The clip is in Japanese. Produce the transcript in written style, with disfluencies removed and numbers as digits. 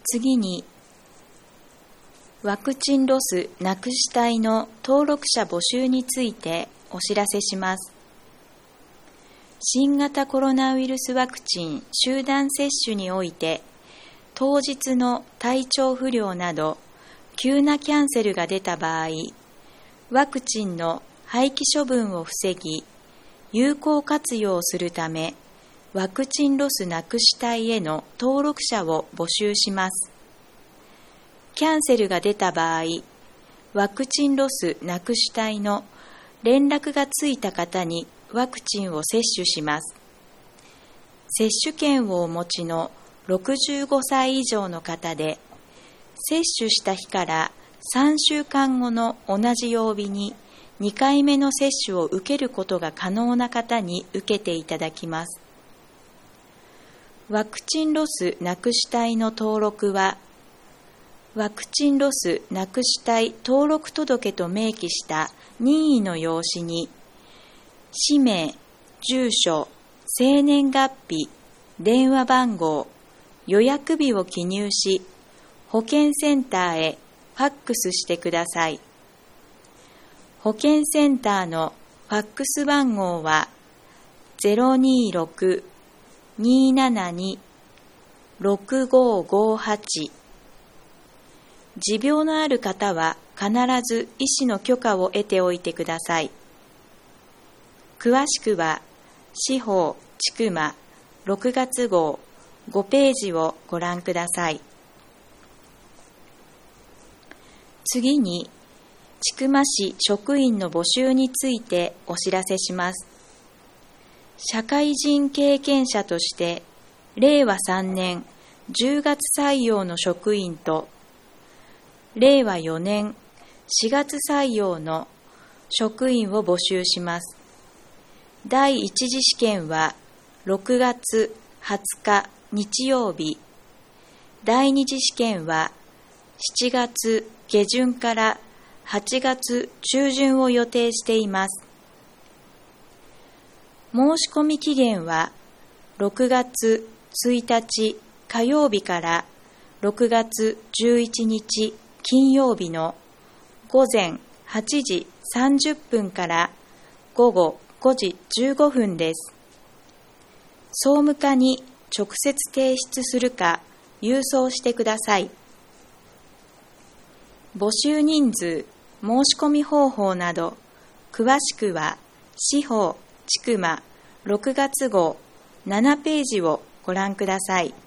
次に、ワクチンロスなくし隊の登録者募集についてお知らせします。新型コロナウイルスワクチン集団接種において、当日の体調不良など急なキャンセルが出た場合、ワクチンの廃棄処分を防ぎ、有効活用するため、ワクチンロスなくし隊への登録者を募集します。キャンセルが出た場合、ワクチンロスなくし隊の連絡がついた方にワクチンを接種します。接種券をお持ちの65歳以上の方で、接種した日から3週間後の同じ曜日に2回目の接種を受けることが可能な方に受けていただきます。ワクチンロスなくし隊の登録は、ワクチンロスなくし隊登録届と明記した任意の用紙に、氏名、住所、生年月日、電話番号、予約日を記入し、保健センターへファックスしてください。保健センターのファックス番号は 026-272-6558。持病のある方は必ず医師の許可を得ておいてください。詳しくは、司法ちくま6月号5ページをご覧ください。次に、千曲市職員の募集についてお知らせします。社会人経験者として、令和3年10月採用の職員と、令和4年4月採用の職員を募集します。第一次試験は6月20日日曜日、第二次試験は7月下旬から8月中旬を予定しています。申し込み期限は6月1日火曜日から6月11日金曜日の午前8時30分から午後5時15分です。総務課に直接提出するか郵送してください。募集人数、申し込み方法など、詳しくは司法ちくま6月号7ページをご覧ください。